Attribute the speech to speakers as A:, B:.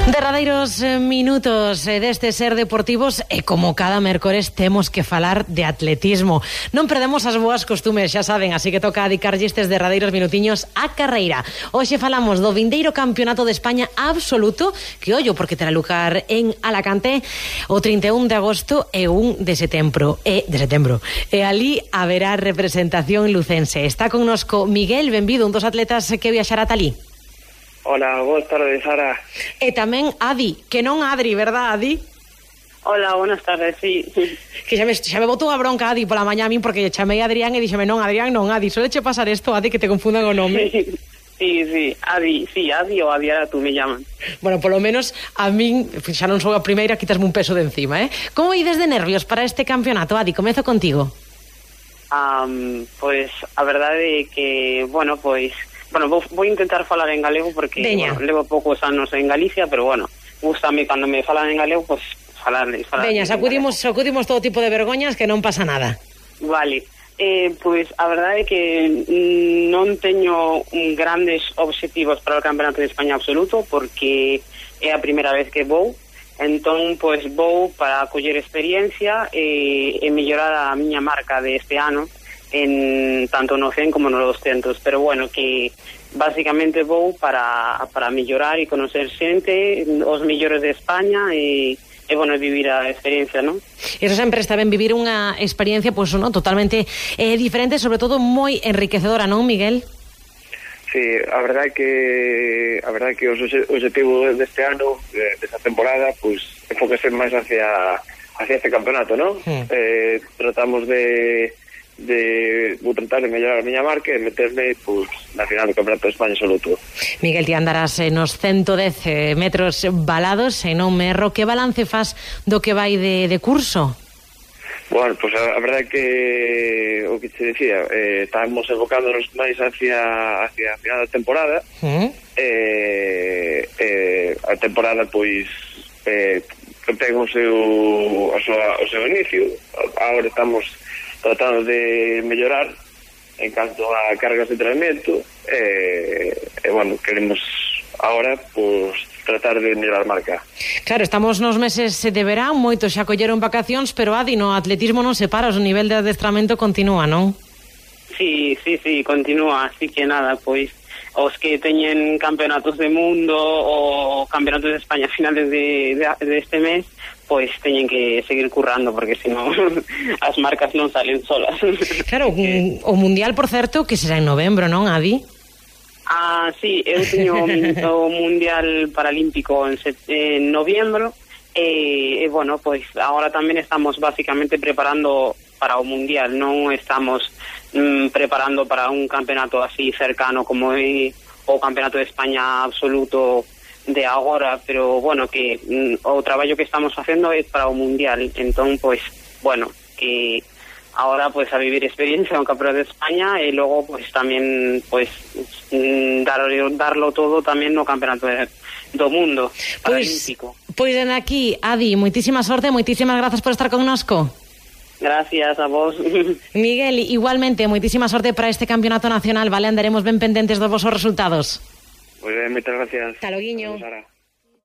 A: Derradeiros minutos deste Ser Deportivos e como cada mércores temos que falar de atletismo. Non perdemos as boas costumes, xa saben, así que toca dedicarlle estes derradeiros minutiños á carreira. Hoxe falamos do vindeiro Campeonato de España absoluto, que ollo porque terá lugar en Alacante o 31 de agosto e 1 de setembro. E ali haberá representación lucense. Está connosco Miguel, benvido, un dos atletas que viaxará ata ali.
B: Hola, boas tardes, Sara.
A: E tamén Adi, que non Adri, verdad, Adi?
C: Hola, buenas tardes, sí.
A: Que xa me botou a bronca Adi pola mañá a min porque chamei a Adrián e dixeme non, Adrián, non, Adi. Soleche pasar isto, Adi, que te confundan o nome.
C: Sí, Adi o Adi, ahora tú me llaman.
A: Bueno, polo menos a min, xa non sou a primeira, quitasme un peso de encima, eh? Como ides de nervios para este campeonato, Adi? Comezo contigo.
C: Pois, a verdade é que, bueno, vou intentar falar en galego porque levo poucos anos en Galicia, pero bueno, gústame cando me falan en galego, pois falarles.
A: Veña, sacudimos todo tipo de vergoñas que non pasa nada.
C: Vale, pois a verdade é que non teño grandes obxectivos para o Campeonato de España absoluto porque é a primeira vez que vou, entón pois vou para coller experiencia e mellorar a miña marca de este ano en tanto no 100 como no 200, pero bueno, que basicamente vou para mellorar e conocer xente, os mellores de España e bueno, vivir a experiencia, ¿no?
A: Eso sempre está ben, vivir unha experiencia pois, ¿no? Totalmente diferente, sobre todo moi enriquecedora, non, Miguel?
B: Sí, a verdade que o objetivo deste ano, desta temporada, pois enfóquese máis hacia este campeonato, ¿no? Tratamos vou tratar de mellorar a miña marca e meterme na final do Campeonato de España absoluto.
A: Miguel, ti andarás nos 110 metros balados, e non me erro. Que balance faz do que vai de curso?
B: Bueno, pois a verdade que o que te decía, estamos enfocándonos máis hacia a final da temporada. A temporada pois ten o seu inicio. Agora estamos tratando de mellorar en canto a cargas de entrenamiento e bueno, queremos agora pois tratar de mellorar a marca.
A: Claro, estamos nos meses de verán, moitos xa colleron vacacións, pero Adi, no atletismo non se para, o nivel de adestramento continúa, non?
C: Sí, continúa, así que nada, pois os que teñen campeonatos de mundo ou campeonatos de España a finales de este mes, pois teñen que seguir currando porque senón as marcas non salen solas.
A: Claro, o mundial, por certo, que será en novembro, non, Adi?
C: Sí, eu teño o mundial paralímpico en noviembro e bueno, pois agora tamén estamos basicamente preparando para o mundial, non estamos preparando para un campeonato así cercano como é o Campeonato de España absoluto de agora, pero bueno, que o traballo que estamos facendo é para o mundial, entón pois, bueno, que agora pois a vivir experiencia no Campeonato de España e logo pois tamén pois darlo todo tamén no Campeonato do Mundo paralímpico.
A: Pois en aquí, Adi, moitísima sorte, moitísimas grazas por estar connosco.
C: Gracias a vos.
A: Miguel, igualmente, moitísima sorte para este campeonato nacional, vale? Andaremos ben pendentes dos vosos resultados.
B: Muy bien, muchas gracias.
A: Hasta loguiño.
B: Sara.